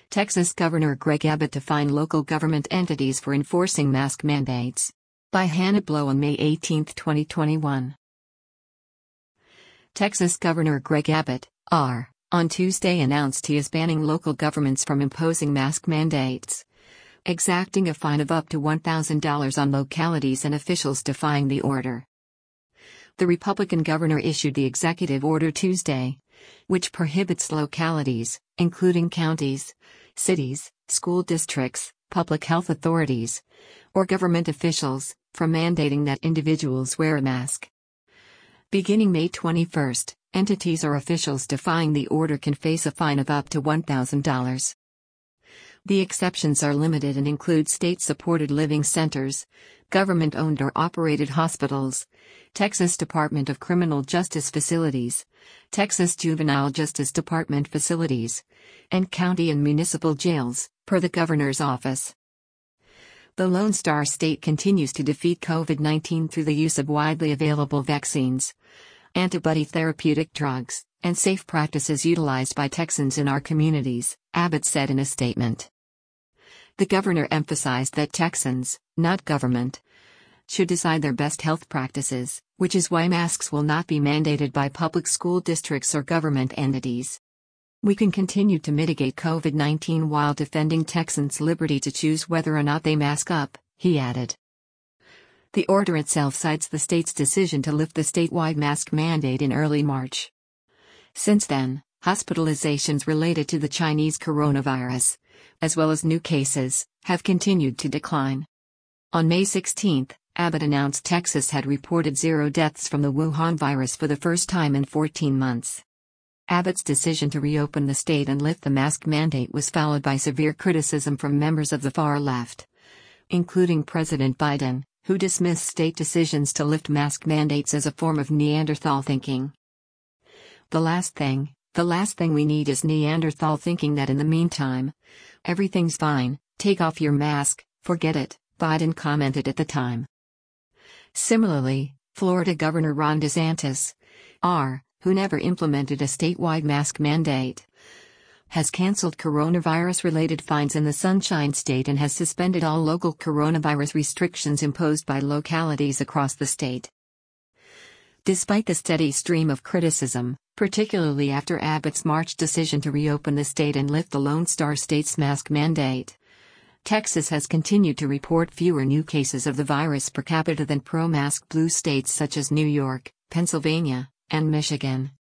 Texas Governor Greg Abbott to fine local government entities for enforcing mask mandates. By Hannah Blow on May 18, 2021. Texas Governor Greg Abbott, R., on Tuesday announced he is banning local governments from imposing mask mandates, exacting a fine of up to $1,000 on localities and officials defying the order. The Republican governor issued the executive order Tuesday, which prohibits localities, including counties, cities, school districts, public health authorities, or government officials, from mandating that individuals wear a mask. Beginning May 21, entities or officials defying the order can face a fine of up to $1,000. The exceptions are limited and include state-supported living centers, government-owned or operated hospitals, Texas Department of Criminal Justice facilities, Texas Juvenile Justice Department facilities, and county and municipal jails, per the governor's office. The Lone Star State continues to defeat COVID-19 through the use of widely available vaccines, antibody therapeutic drugs, and safe practices utilized by Texans in our communities, Abbott said in a statement. The governor emphasized that Texans, not government, should decide their best health practices, which is why masks will not be mandated by public school districts or government entities. We can continue to mitigate COVID-19 while defending Texans' liberty to choose whether or not they mask up, he added. The order itself cites the state's decision to lift the statewide mask mandate in early March. Since then, hospitalizations related to the Chinese coronavirus, as well as new cases, have continued to decline. On May 16, Abbott announced Texas had reported 0 deaths from the Wuhan virus for the first time in 14 months. Abbott's decision to reopen the state and lift the mask mandate was followed by severe criticism from members of the far left, including President Biden, who dismissed state decisions to lift mask mandates as a form of Neanderthal thinking. The last thing we need is Neanderthal thinking that in the meantime, everything's fine, take off your mask, forget it, Biden commented at the time. Similarly, Florida Governor Ron DeSantis, R., who never implemented a statewide mask mandate, has canceled coronavirus-related fines in the Sunshine State and has suspended all local coronavirus restrictions imposed by localities across the state. Despite the steady stream of criticism, particularly after Abbott's March decision to reopen the state and lift the Lone Star State's mask mandate, Texas has continued to report fewer new cases of the virus per capita than pro-mask blue states such as New York, Pennsylvania, and Michigan.